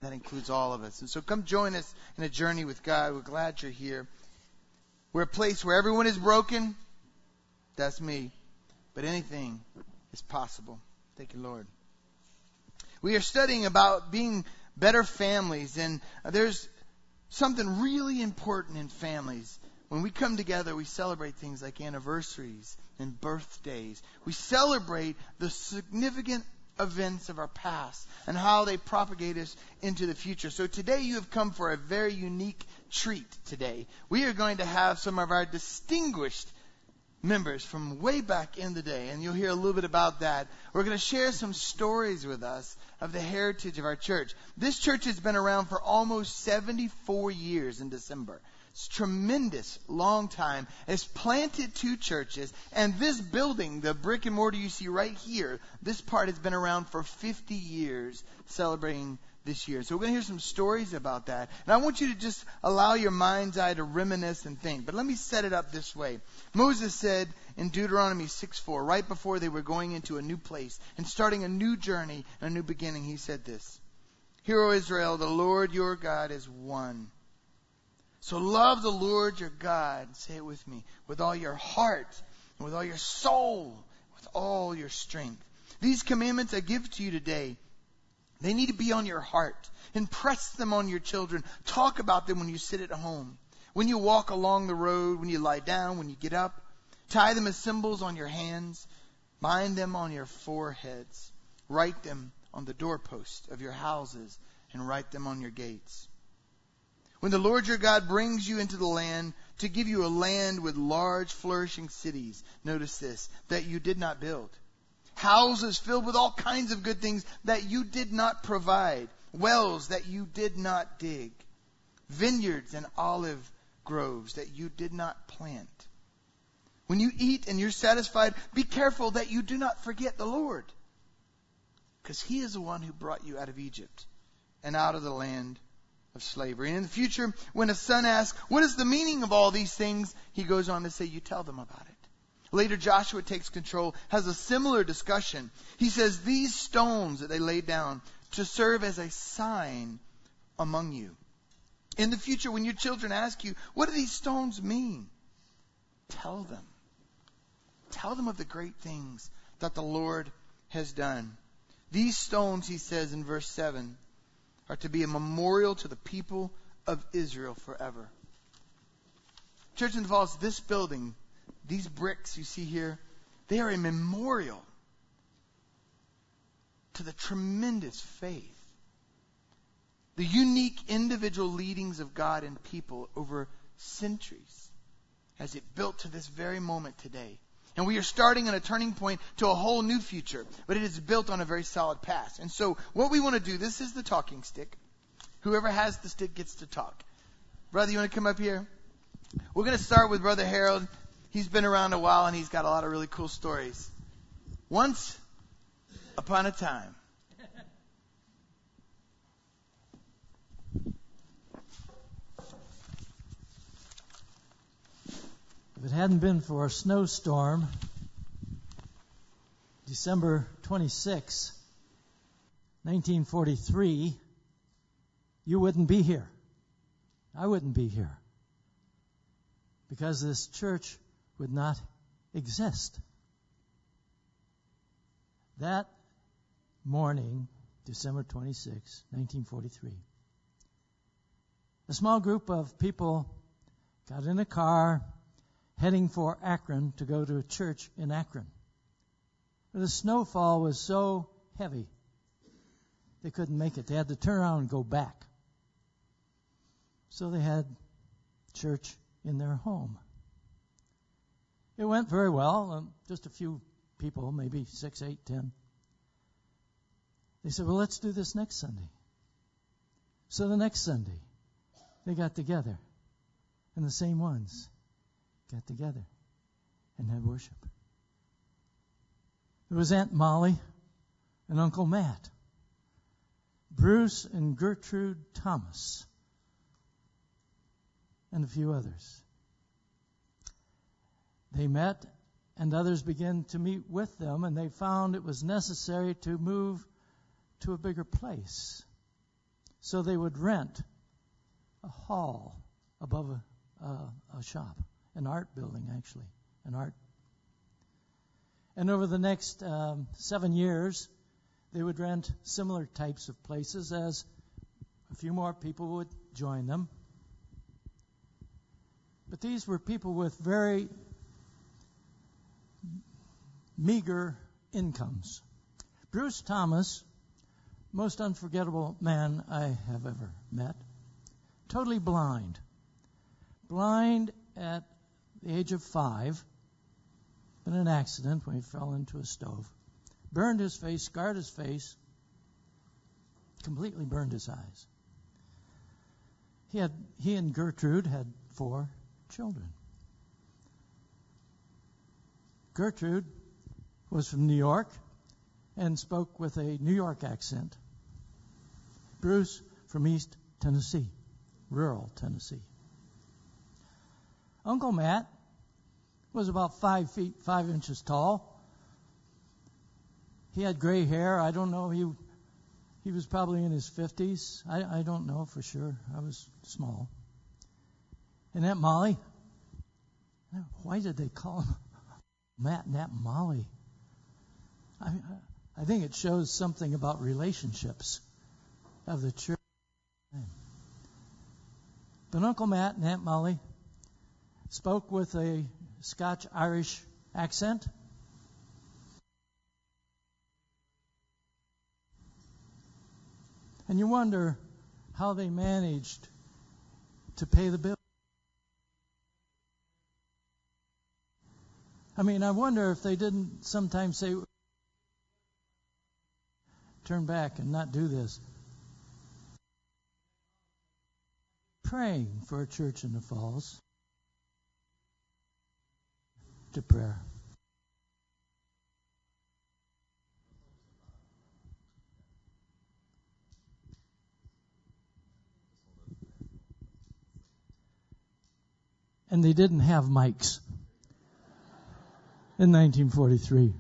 that includes all of us. And so come join us in a journey with God. We're glad you're here. We're a place where everyone is broken. That's me. But anything is possible. Thank you, Lord. We are studying about being better families, and there's something really important in families. When we come together, we celebrate things like anniversaries and birthdays. We celebrate the significant events of our past and how they propagate us into the future. So today you have come for a very unique treat today. We are going to have some of our distinguished members from way back in the day, and you'll hear a little bit about that. We're going to share some stories with us of the heritage of our church. This church has been around for almost 74 years in December. It's a tremendous long time. It's planted 2 churches, and this building, the brick and mortar you see right here, this part has been around for 50 years, celebrating this year. So we're going to hear some stories about that. And I want you to just allow your mind's eye to reminisce and think. But let me set it up this way. Moses said in Deuteronomy 6:4, right before they were going into a new place and starting a new journey and a new beginning, he said this: "Hear, O Israel, the Lord your God is one. So love the Lord your God," say it with me, "with all your heart and with all your soul, with all your strength. These commandments I give to you today, they need to be on your heart. Impress them on your children. Talk about them when you sit at home, when you walk along the road, when you lie down, when you get up. Tie them as symbols on your hands. Bind them on your foreheads. Write them on the doorposts of your houses and write them on your gates. When the Lord your God brings you into the land to give you a land with large flourishing cities," notice this, "that you did not build. Houses filled with all kinds of good things that you did not provide. Wells that you did not dig. Vineyards and olive groves that you did not plant. When you eat and you're satisfied, be careful that you do not forget the Lord, because He is the one who brought you out of Egypt and out of the land of slavery. And in the future, when a son asks, what is the meaning of all these things? He goes on to say, you tell them about it." Later, Joshua takes control, has a similar discussion. He says, "These stones that they laid down to serve as a sign among you. In the future, when your children ask you, what do these stones mean? Tell them. Tell them of the great things that the Lord has done. These stones," he says in verse 7, "are to be a memorial to the people of Israel forever." Church in the Falls, this building, these bricks you see here, they are a memorial to the tremendous faith, the unique individual leadings of God and people over centuries as it built to this very moment today. And we are starting on a turning point to a whole new future, but it is built on a very solid past. And so what we want to do, this is the talking stick. Whoever has the stick gets to talk. Brother, you want to come up here? We're going to start with Brother Harold. He's been around a while and he's got a lot of really cool stories. Once upon a time. If it hadn't been for a snowstorm, December 26, 1943, you wouldn't be here. I wouldn't be here. Because this church would not exist. That morning, December 26, 1943, a small group of people got in a car heading for Akron to go to a church in Akron. But the snowfall was so heavy, they couldn't make it. They had to turn around and go back. So they had church in their home. It went very well. Just a few people, maybe 6, 8, 10. They said, well, let's do this next Sunday. So the next Sunday, they got together, and the same ones got together and had worship. There was Aunt Molly and Uncle Matt, Bruce and Gertrude Thomas, and a few others. They met, and others began to meet with them, and they found it was necessary to move to a bigger place. So they would rent a hall above a shop, an art building, actually, an art. And over the next 7 years, they would rent similar types of places as a few more people would join them. But these were people with very meager incomes. Bruce Thomas, most unforgettable man I have ever met, totally blind. Blind at the age of 5 in an accident when he fell into a stove. Burned his face, scarred his face, completely burned his eyes. He and Gertrude had 4 children. Gertrude was from New York and spoke with a New York accent. Bruce from East Tennessee, rural Tennessee. Uncle Matt was about 5 feet 5 inches tall. He had gray hair. I don't know. He was probably in his 50s. I don't know for sure. I was small. And Aunt Molly, why did they call him Matt and Aunt Molly? I think it shows something about relationships of the church. But Uncle Matt and Aunt Molly spoke with a Scotch-Irish accent. And you wonder how they managed to pay the bill. I mean, I wonder if they didn't sometimes say, turn back and not do this. Praying for a church in the Falls to prayer. And they didn't have mics in 1943.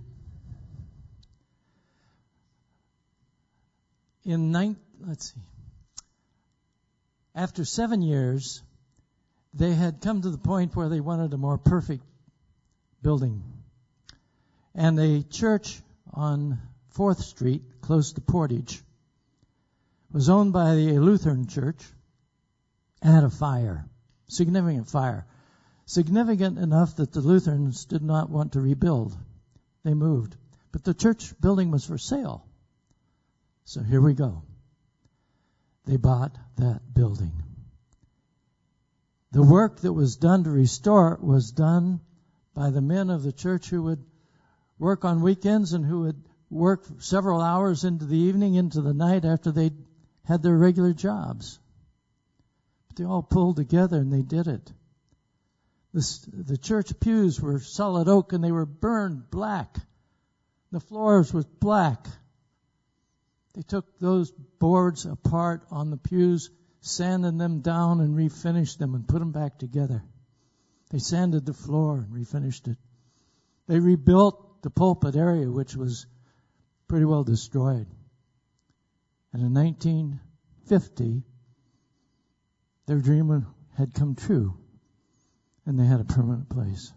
After 7 years, they had come to the point where they wanted a more perfect building. And a church on 4th Street, close to Portage, was owned by a Lutheran church and had a fire, significant fire. Significant enough that the Lutherans did not want to rebuild. They moved. But the church building was for sale. So here we go. They bought that building. The work that was done to restore it was done by the men of the church who would work on weekends and who would work several hours into the evening, into the night after they had their regular jobs. But they all pulled together and they did it. The church pews were solid oak and they were burned black. The floors were black. They took those boards apart on the pews, sanded them down and refinished them and put them back together. They sanded the floor and refinished it. They rebuilt the pulpit area, which was pretty well destroyed. And in 1950, their dream had come true. And they had a permanent place.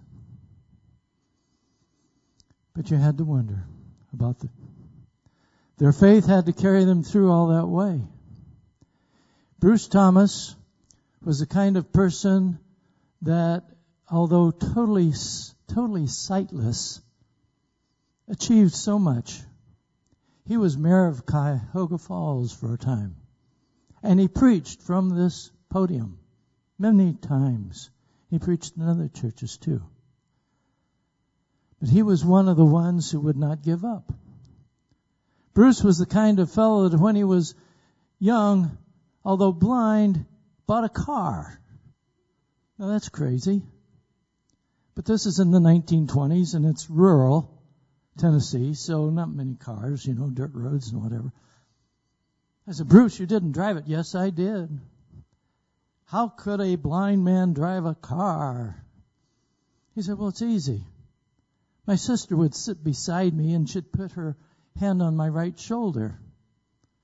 But you had to wonder about their faith had to carry them through all that way. Bruce Thomas was the kind of person that, although totally sightless, achieved so much. He was mayor of Cuyahoga Falls for a time. And he preached from this podium many times. He preached in other churches too. But he was one of the ones who would not give up. Bruce was the kind of fellow that when he was young, although blind, bought a car. Now that's crazy. But this is in the 1920s and it's rural Tennessee, so not many cars, dirt roads and whatever. I said, Bruce, you didn't drive it. Yes, I did. How could a blind man drive a car? He said, well, it's easy. My sister would sit beside me and she'd put her hand on my right shoulder.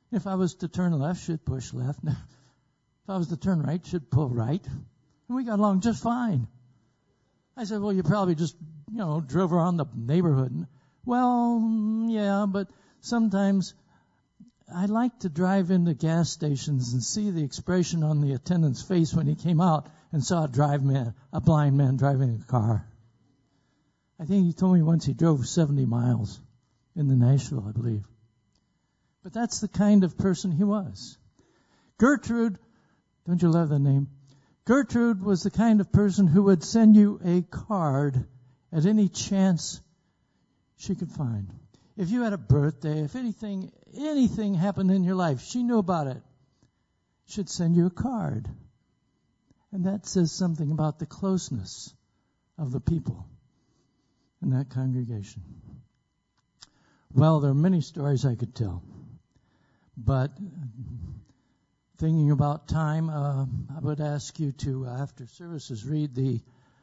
If I was to turn left, she'd push left. If I was to turn right, she'd pull right. And we got along just fine. I said, well, you probably just, drove around the neighborhood. Well, yeah, but sometimes I like to drive into gas stations and see the expression on the attendant's face when he came out and saw a blind man driving a car. I think he told me once he drove 70 miles in the Nashville, I believe. But that's the kind of person he was. Gertrude, don't you love that name? Gertrude was the kind of person who would send you a card at any chance she could find. If you had a birthday, if anything happened in your life, she knew about it. She'd send you a card. And that says something about the closeness of the people in that congregation. Well, there are many stories I could tell. But thinking about time, I would ask you to, after services, read the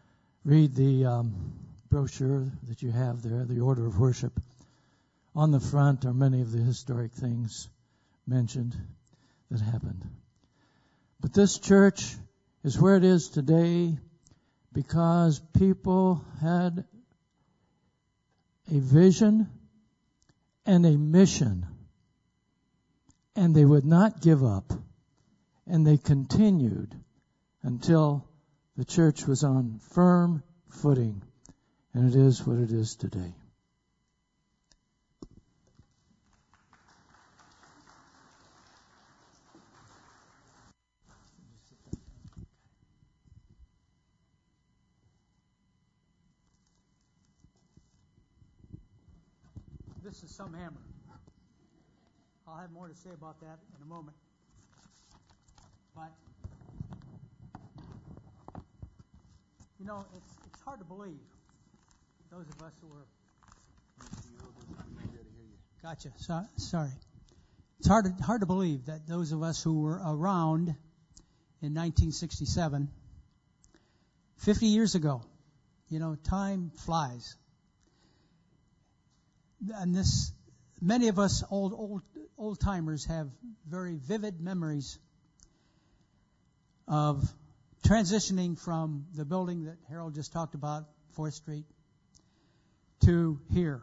brochure that you have there, the order of worship. On the front are many of the historic things mentioned that happened. But this church is where it is today because people had a vision and a mission, and they would not give up, and they continued until the church was on firm footing, and it is what it is today. This is some hammer. I'll have more to say about that in a moment. But, it's hard to believe. Those of us who were... Gotcha. Sorry. It's hard to believe that those of us who were around in 1967, 50 years ago, time flies. And many of us old timers have very vivid memories of transitioning from the building that Harold just talked about, 4th Street, to here.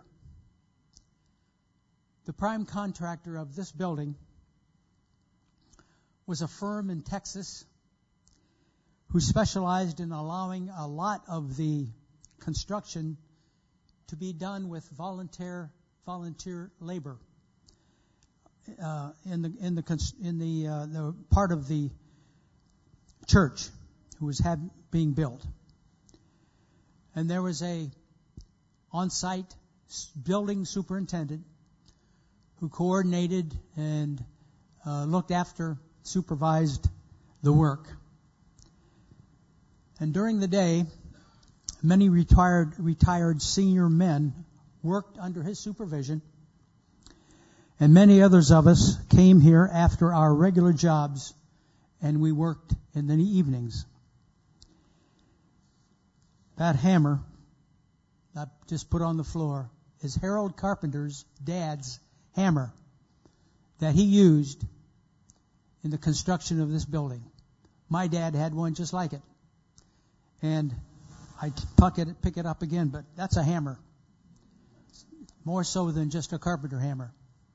The prime contractor of this building was a firm in Texas who specialized in allowing a lot of the construction to be done with volunteer labor in the part of the church who was being built. And there was a on-site building superintendent who coordinated and looked after, supervised the work. And during the day, many retired senior men worked under his supervision, and many others of us came here after our regular jobs, and we worked in the evenings. That hammer I just put on the floor is Harold Carpenter's dad's hammer that he used in the construction of this building. My dad had one just like it. And I pick it up again, but that's a hammer. More so than just a carpenter hammer.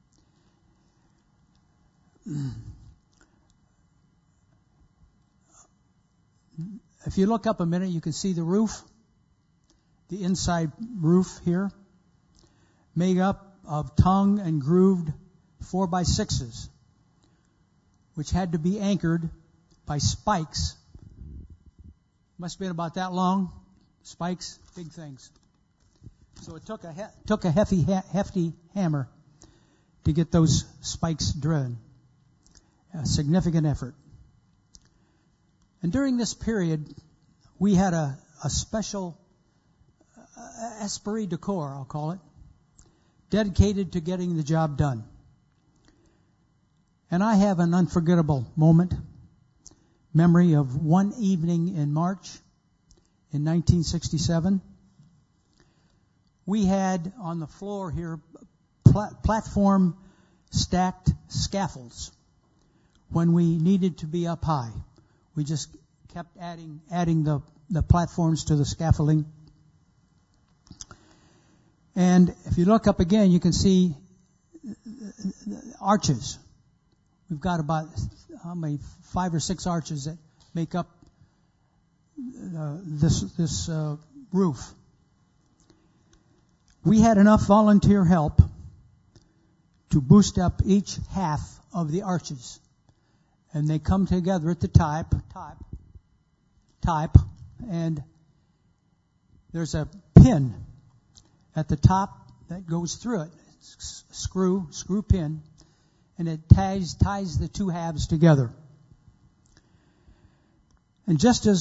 If you look up a minute, you can see the roof, the inside roof here, made up of tongue and grooved 4x6s, which had to be anchored by spikes. Must have been about that long. Spikes, big things. So it took a hefty hammer to get those spikes driven. A significant effort. And during this period, we had a special esprit de corps, I'll call it, dedicated to getting the job done. And I have an unforgettable memory of one evening in March in 1967. We had on the floor here platform stacked scaffolds when we needed to be up high. We just kept adding the platforms to the scaffolding. And if you look up again, you can see arches. We've got about 5 or 6 arches that make up this roof. We had enough volunteer help to boost up each half of the arches, and they come together at the top, and there's a pin at the top that goes through it. Screw pin, and it ties the two halves together. And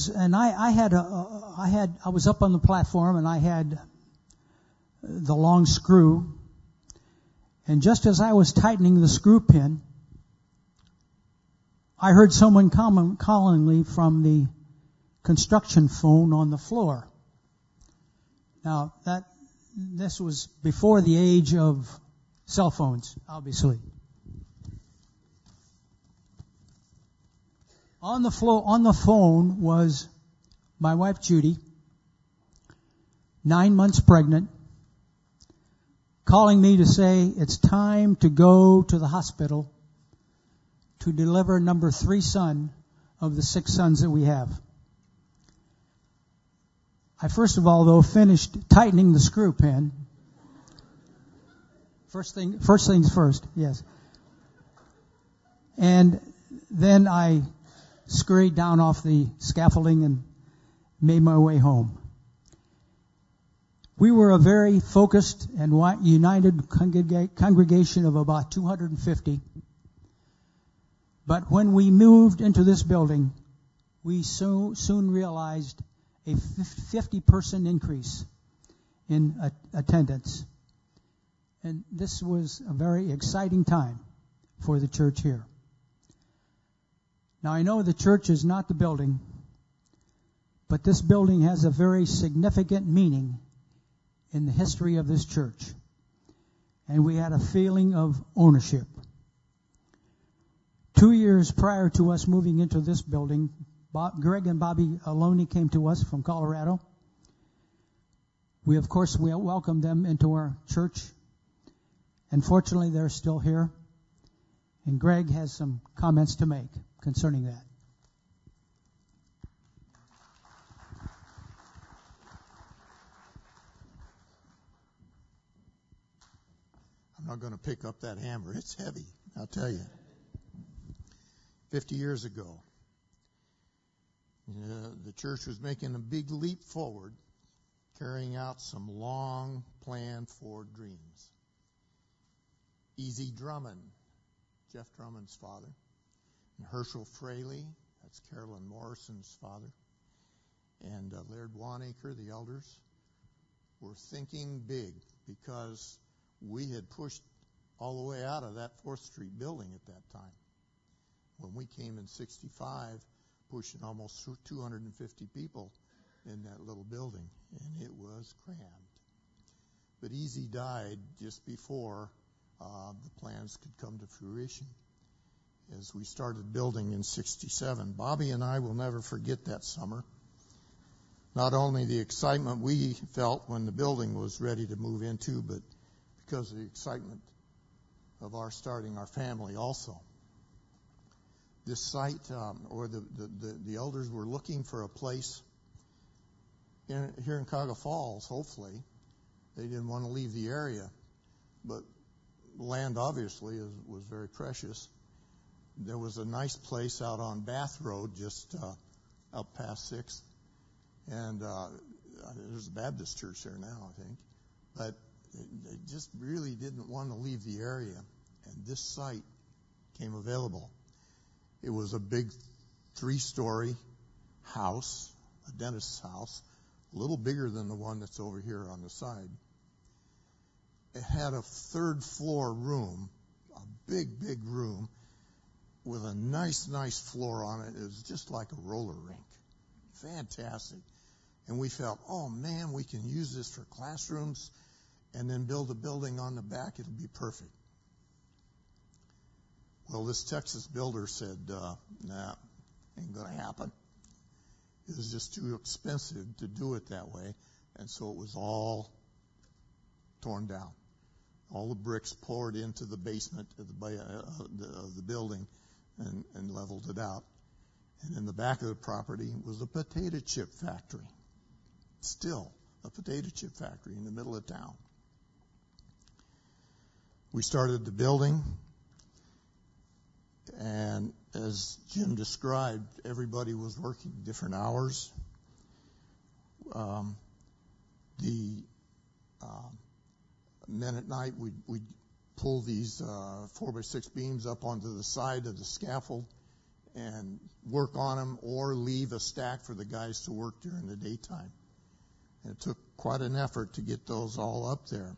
I was up on the platform, and I had the long screw, and just as I was tightening the screw pin, I heard someone calling me from the construction phone on the floor. Now, this was before the age of cell phones, obviously. On the phone was my wife Judy, 9 months pregnant, calling me to say it's time to go to the hospital to deliver number 3 son of the 6 sons that we have. I first of all, though, finished tightening the screw pin. First things first, yes. And then I scurried down off the scaffolding and made my way home. We were a very focused and united congregation of about 250. But when we moved into this building, we soon realized a 50-person increase in attendance. And this was a very exciting time for the church here. Now, I know the church is not the building, but this building has a very significant meaning in the history of this church. And we had a feeling of ownership. 2 years prior to us moving into this building, Greg and Bobby Aloni came to us from Colorado. We welcomed them into our church. And fortunately, they're still here. And Greg has some comments to make concerning that. I'm not going to pick up that hammer. It's heavy, I'll tell you. 50 years ago, the church was making a big leap forward, carrying out some long planned for dreams. E.Z. Drummond, Jeff Drummond's father, and Herschel Fraley, that's Carolyn Morrison's father, and Laird Wanacre, the elders, were thinking big because we had pushed all the way out of that 4th Street building at that time. When we came in 65, pushing almost 250 people in that little building, and it was crammed. But E.Z. died just before the plans could come to fruition. As we started building in 67, Bobby and I will never forget that summer. Not only the excitement we felt when the building was ready to move into, but because of the excitement of our starting our family also. This site, the elders were looking for a place here in Cuyahoga Falls, hopefully. They didn't want to leave the area, but land obviously was very precious. There was a nice place out on Bath Road, just up past 6th, and there's a Baptist church there now, I think. But they just really didn't want to leave the area, and this site came available. It was a big 3-story house, a dentist's house, a little bigger than the one that's over here on the side. It had a 3rd floor room, a big, big room, with a nice floor on it. It was just like a roller rink. Fantastic. And we felt, oh man, we can use this for classrooms and then build a building on the back. It'll be perfect. Well, this Texas builder said, nah, ain't going to happen. It was just too expensive to do it that way, and so it was all torn down. All the bricks poured into the basement of the building and leveled it out. And in the back of the property was a potato chip factory. Still a potato chip factory in the middle of town. We started the building, and as Jim described, everybody was working different hours. Men at night, we'd pull these 4x6 beams up onto the side of the scaffold and work on them, or leave a stack for the guys to work during the daytime. And it took quite an effort to get those all up there.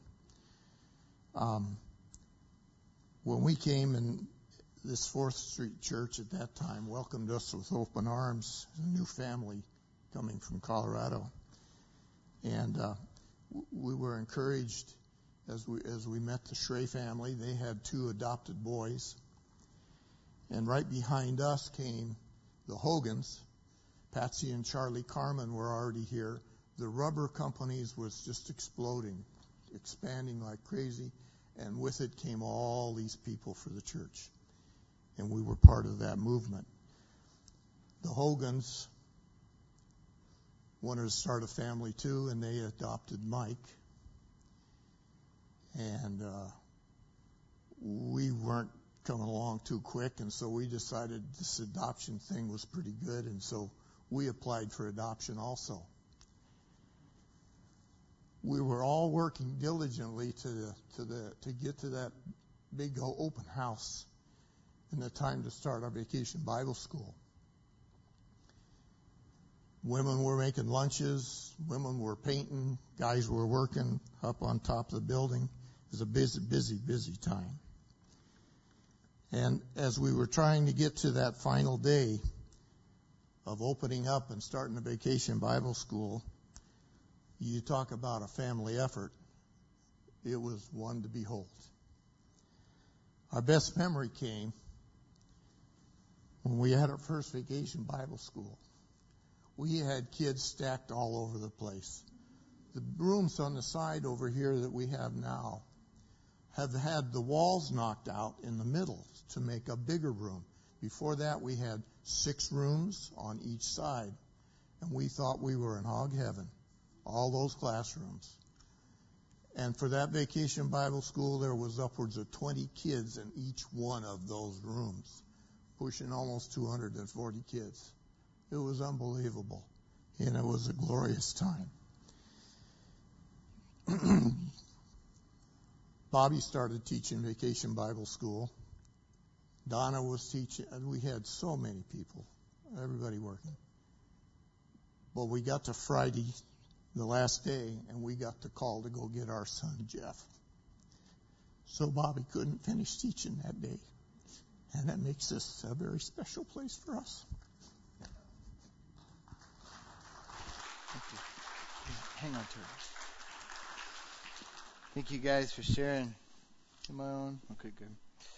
When we came in, this 4th Street Church at that time welcomed us with open arms, a new family coming from Colorado. And we were encouraged as we met the Schrey family. They had 2 adopted boys. And right behind us came the Hogans. Patsy and Charlie Carmen were already here. The rubber companies was just exploding, expanding like crazy. And with it came all these people for the church. And we were part of that movement. The Hogans wanted to start a family too, and they adopted Mike. And we weren't coming along too quick, and so we decided this adoption thing was pretty good, and so we applied for adoption also. We were all working diligently to get to that big open house in the time to start our Vacation Bible School. Women were making lunches, women were painting, guys were working up on top of the building. It was a busy time. And as we were trying to get to that final day of opening up and starting the Vacation Bible School, you talk about a family effort. It was one to behold. Our best memory came when we had our first Vacation Bible School. We had kids stacked all over the place. The rooms on the side over here that we have now have had the walls knocked out in the middle to make a bigger room. Before that, we had 6 rooms on each side, and we thought we were in hog heaven, all those classrooms. And for that Vacation Bible School, there was upwards of 20 kids in each one of those rooms, pushing almost 240 kids. It was unbelievable, and it was a glorious time. Bobby started teaching Vacation Bible School. Donna was teaching, and we had so many people, everybody working. But we got to Friday, the last day, and we got the call to go get our son, Jeff. So Bobby couldn't finish teaching that day, and that makes this a very special place for us. Thank you. Hang on to it. Thank you guys for sharing. Am I on? Okay, good.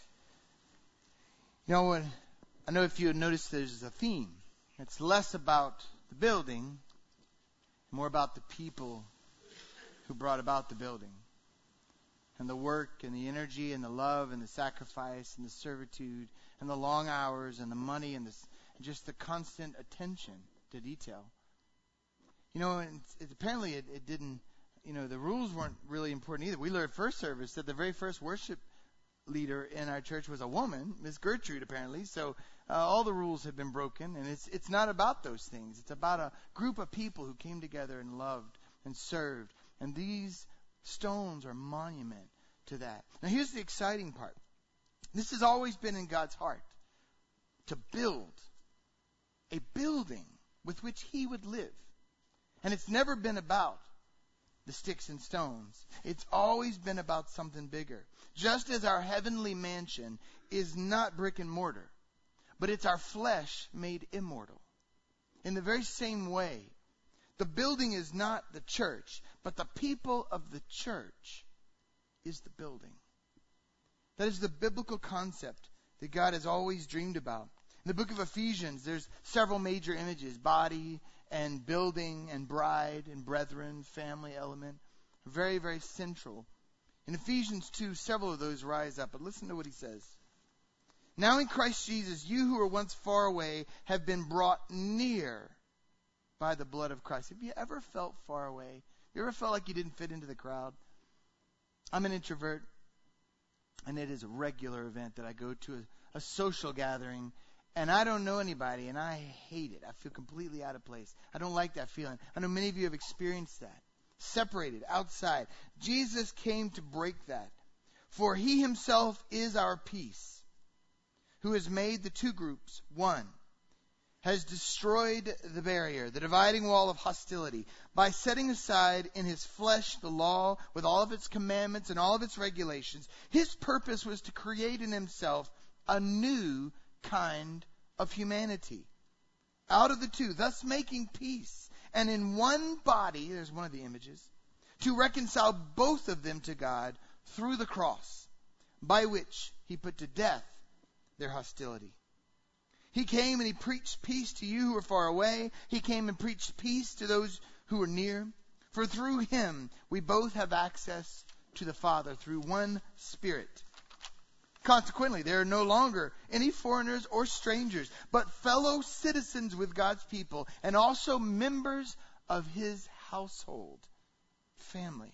You know what? I know if you noticed there's a theme. It's less about the building, more about the people who brought about the building. And the work and the energy and the love and the sacrifice and the servitude and the long hours and the money and just the constant attention to detail. You know, apparently it didn't, the rules weren't really important either. We learned first service that the very first worship leader in our church was a woman, Miss Gertrude, apparently. So all the rules have been broken, and it's not about those things. It's about a group of people who came together and loved and served. And these stones are monument to that. Now here's the exciting part. This has always been in God's heart, to build a building with which He would live. And it's never been about the sticks and stones. It's always been about something bigger. Just as our heavenly mansion is not brick and mortar, but it's our flesh made immortal. In the very same way, the building is not the church, but the people of the church is the building. That is the biblical concept that God has always dreamed about. In the book of Ephesians, there's several major images: body and building and bride and brethren, family element. Very, very central. In Ephesians 2, several of those rise up. But listen to what he says. Now in Christ Jesus, you who were once far away have been brought near by the blood of Christ. Have you ever felt far away? Have you ever felt like you didn't fit into the crowd? I'm an introvert, and it is a regular event that I go to a social gathering, and I don't know anybody, and I hate it. I feel completely out of place. I don't like that feeling. I know many of you have experienced that. Separated, outside. Jesus came to break that. For he himself is our peace, who has made the two groups one, has destroyed the barrier, the dividing wall of hostility, by setting aside in his flesh the law with all of its commandments and all of its regulations. His purpose was to create in himself a new kind of humanity out of the two, thus making peace, and in one body, there's one of the images, to reconcile both of them to God through the cross, by which he put to death their hostility. He came and he preached peace to you who are far away. He came and preached peace to those who are near. For through him we both have access to the Father through one Spirit. Consequently, there are no longer any foreigners or strangers, but fellow citizens with God's people and also members of his household, family.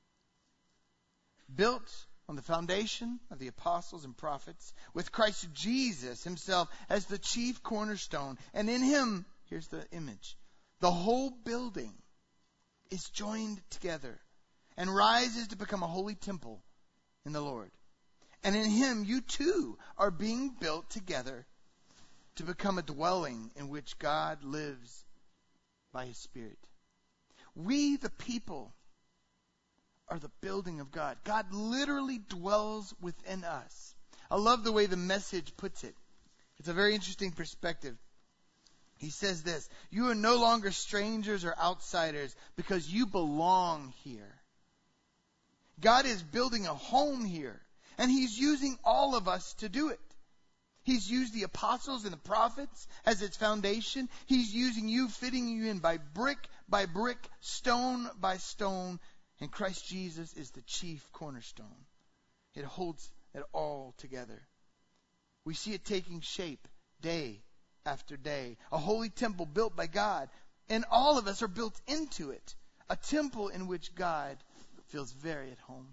Built on the foundation of the apostles and prophets, with Christ Jesus himself as the chief cornerstone. And in him, here's the image, the whole building is joined together and rises to become a holy temple in the Lord. And in him, you too are being built together to become a dwelling in which God lives by his Spirit. We, the people, are the building of God. God literally dwells within us. I love the way the Message puts it. It's a very interesting perspective. He says this: you are no longer strangers or outsiders because you belong here. God is building a home here, and he's using all of us to do it. He's used the apostles and the prophets as its foundation. He's using you, fitting you in by brick, stone by stone. And Christ Jesus is the chief cornerstone. It holds it all together. We see it taking shape day after day. A holy temple built by God. And all of us are built into it. A temple in which God feels very at home.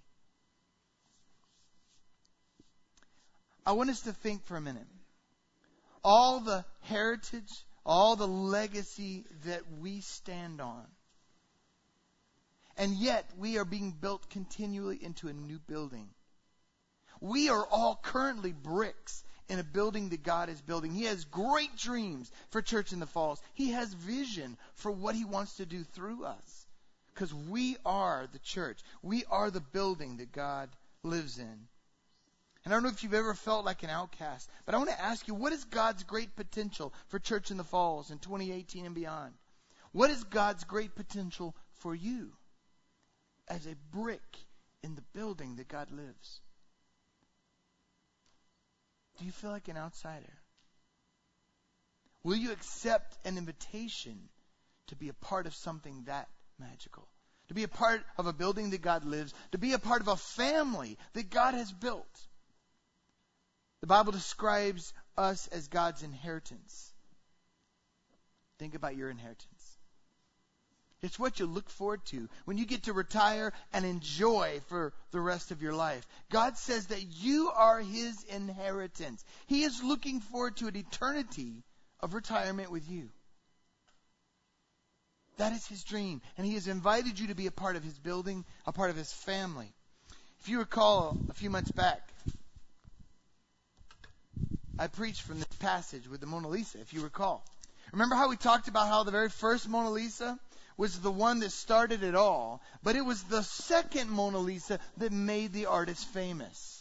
I want us to think for a minute. All the heritage, all the legacy that we stand on. And yet, we are being built continually into a new building. We are all currently bricks in a building that God is building. He has great dreams for Church in the Falls. He has vision for what he wants to do through us. Because we are the church. We are the building that God lives in. And I don't know if you've ever felt like an outcast, but I want to ask you, what is God's great potential for Church in the Falls in 2018 and beyond? What is God's great potential for you as a brick in the building that God lives? Do you feel like an outsider? Will you accept an invitation to be a part of something that magical? To be a part of a building that God lives? To be a part of a family that God has built? The Bible describes us as God's inheritance. Think about your inheritance. It's what you look forward to when you get to retire and enjoy for the rest of your life. God says that you are his inheritance. He is looking forward to an eternity of retirement with you. That is his dream. And he has invited you to be a part of his building, a part of his family. If you recall, a few months back, I preached from this passage with the Mona Lisa, if you recall. Remember how we talked about how the very first Mona Lisa was the one that started it all, but it was the second Mona Lisa that made the artist famous.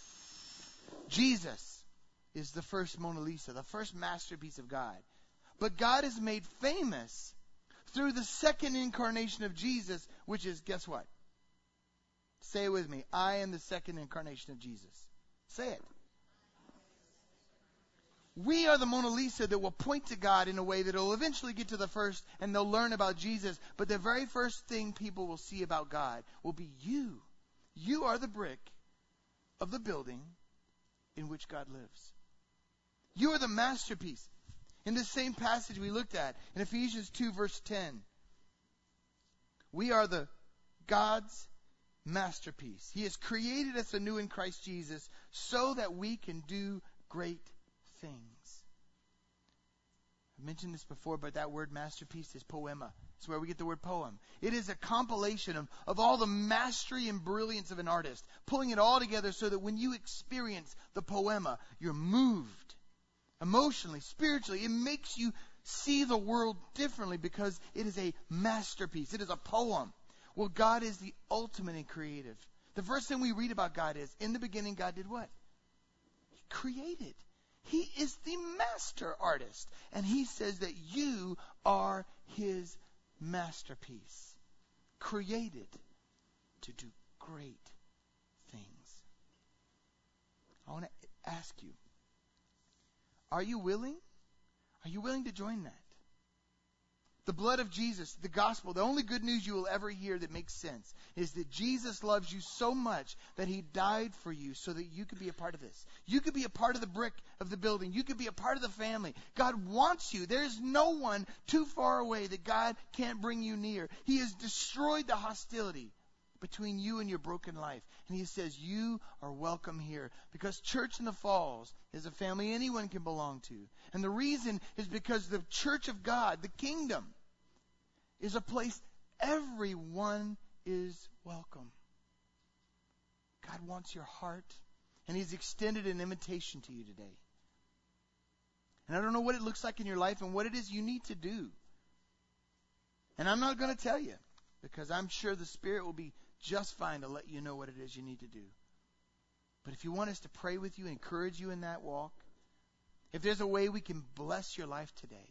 Jesus is the first Mona Lisa, the first masterpiece of God. But God is made famous through the second incarnation of Jesus, which is, guess what? Say it with me. I am the second incarnation of Jesus. Say it. We are the Mona Lisa that will point to God in a way that will eventually get to the first, and they'll learn about Jesus. But the very first thing people will see about God will be you. You are the brick of the building in which God lives. You are the masterpiece. In this same passage we looked at, in Ephesians 2, verse 10, we are the God's masterpiece. He has created us anew in Christ Jesus so that we can do great things. I've mentioned this before, but that word masterpiece is poema. It's where we get the word poem. It is a compilation of all the mastery and brilliance of an artist, pulling it all together so that when you experience the poema, you're moved emotionally, spiritually. It makes you see the world differently because it is a masterpiece. It is a poem. Well, God is the ultimate in creative. The first thing we read about God is, in the beginning, God did what? He created. He is the master artist. And he says that you are his masterpiece, created to do great things. I want to ask you, are you willing? Are you willing to join that? The blood of Jesus, the gospel, the only good news you will ever hear that makes sense is that Jesus loves you so much that he died for you so that you could be a part of this. You could be a part of the brick of the building. You could be a part of the family. God wants you. There is no one too far away that God can't bring you near. He has destroyed the hostility between you and your broken life. And he says, you are welcome here. Because Church in the Falls is a family anyone can belong to. And the reason is because the church of God, the kingdom, is a place everyone is welcome. God wants your heart. And he's extended an invitation to you today. And I don't know what it looks like in your life and what it is you need to do. And I'm not going to tell you, because I'm sure the Spirit will be just fine to let you know what it is you need to do. But if you want us to pray with you, encourage you in that walk, if there's a way we can bless your life today,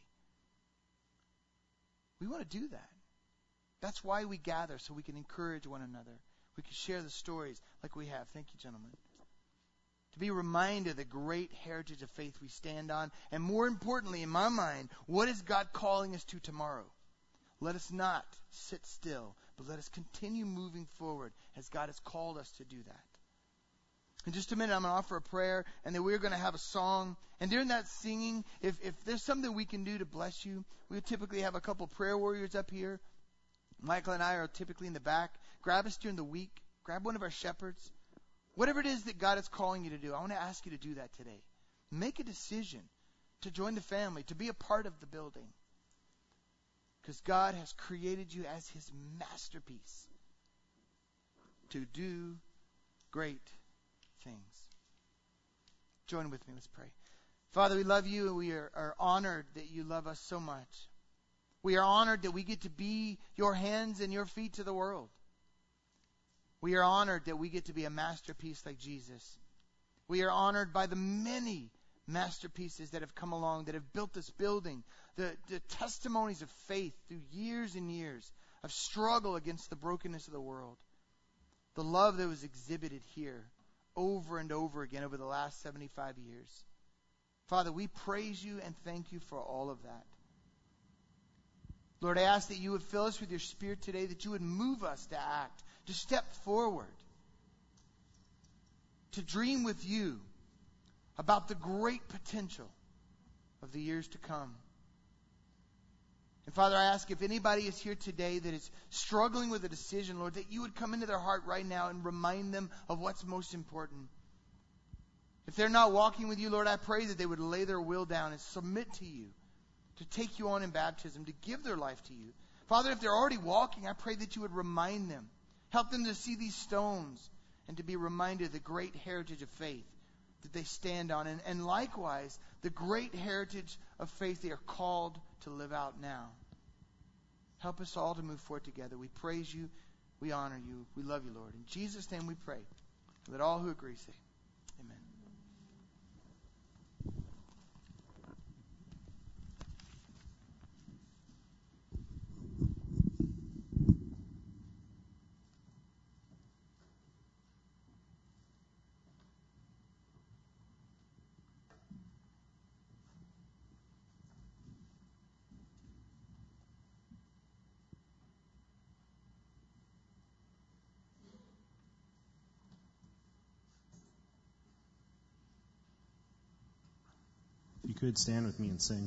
we want to do that. That's why we gather, so we can encourage one another. We can share the stories like we have. Thank you, gentlemen. To be reminded of the great heritage of faith we stand on. And more importantly, in my mind, what is God calling us to tomorrow? Let us not sit still, but let us continue moving forward as God has called us to do that. In just a minute, I'm going to offer a prayer, and then we're going to have a song. And during that singing, if there's something we can do to bless you, we typically have a couple prayer warriors up here. Michael and I are typically in the back. Grab us during the week. Grab one of our shepherds. Whatever it is that God is calling you to do, I want to ask you to do that today. Make a decision to join the family, to be a part of the building. Because God has created you as his masterpiece to do great things. Join with me. Let's pray. Father, we love you, and we are honored that you love us so much. We are honored that we get to be your hands and your feet to the world. We are honored that we get to be a masterpiece like Jesus. We are honored by the many masterpieces that have come along, that have built this building, the testimonies of faith through years and years of struggle against the brokenness of the world, the love that was exhibited here over and over again over the last 75 years. Father, we praise you and thank you for all of that. Lord, I ask that you would fill us with your Spirit today, that you would move us to act, to step forward, to dream with you about the great potential of the years to come. And Father, I ask if anybody is here today that is struggling with a decision, Lord, that you would come into their heart right now and remind them of what's most important. If they're not walking with you, Lord, I pray that they would lay their will down and submit to you, to take you on in baptism, to give their life to you. Father, if they're already walking, I pray that you would remind them. Help them to see these stones and to be reminded of the great heritage of faith that they stand on. And likewise, the great heritage of faith they are called to live out now. Help us all to move forward together. We praise you. We honor you. We love you, Lord. In Jesus' name we pray. Let all who agree say, amen. you could stand with me and sing.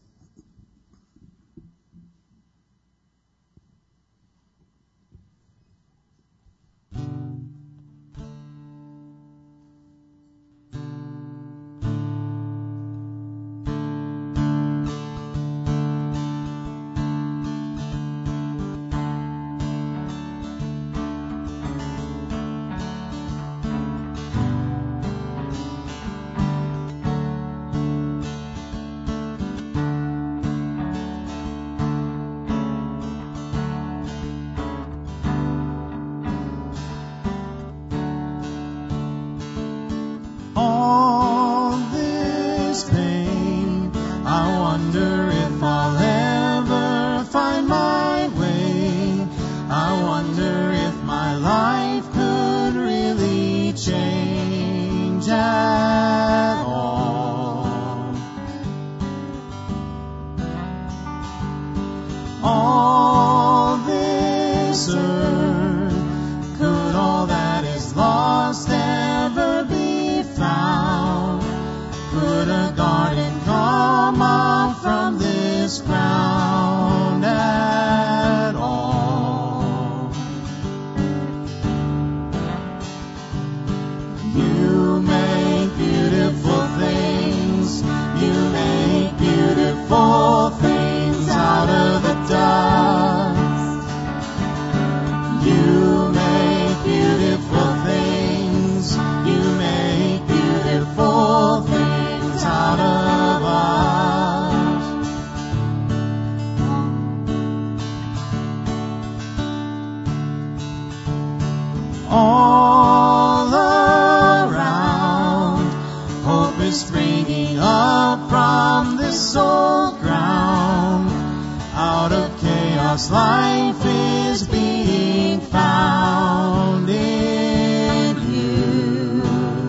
Life is being found in you.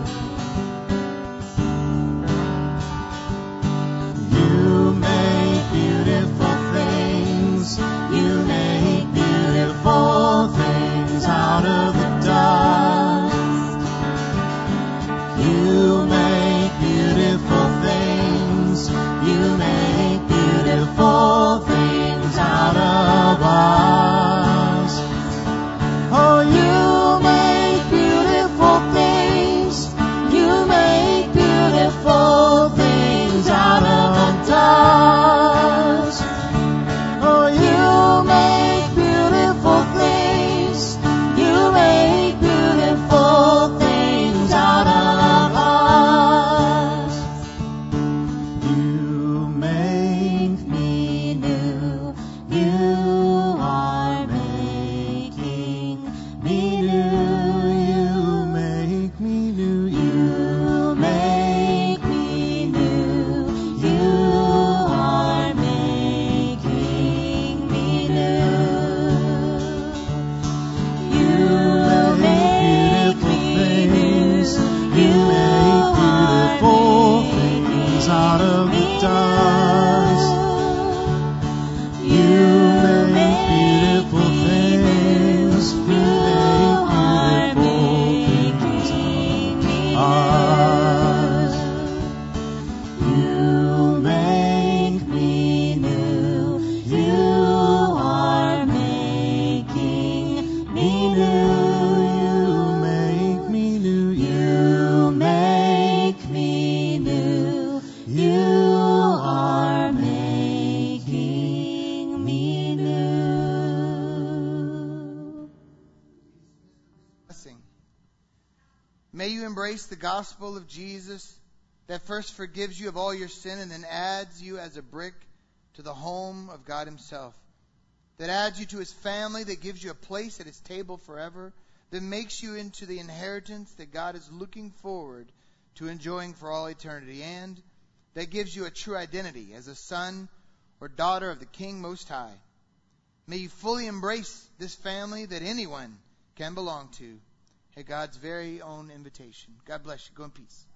You make beautiful things. You make beautiful things out of the dust. You make beautiful things. You make beautiful things out of us. Oh, you make beautiful things. You make beautiful things out of the dust. Oh, you make beautiful things. You make beautiful things out of us. You make me new. You are making me new. You make me new. You make me new. You are making me new. You make me new. You make beautiful things out of the dust. You make beautiful things. You make beautiful things us. You make me new. You are making me new. You make me new. You make me new. You are making me new. Blessing. May you embrace the gospel of Jesus that first forgives you of all your sin and then adds you as a brick to the home of God Himself. That adds you to His family, that gives you a place at His table forever, that makes you into the inheritance that God is looking forward to enjoying for all eternity, and that gives you a true identity as a son or daughter of the King Most High. May you fully embrace this family that anyone can belong to at God's very own invitation. God bless you. Go in peace.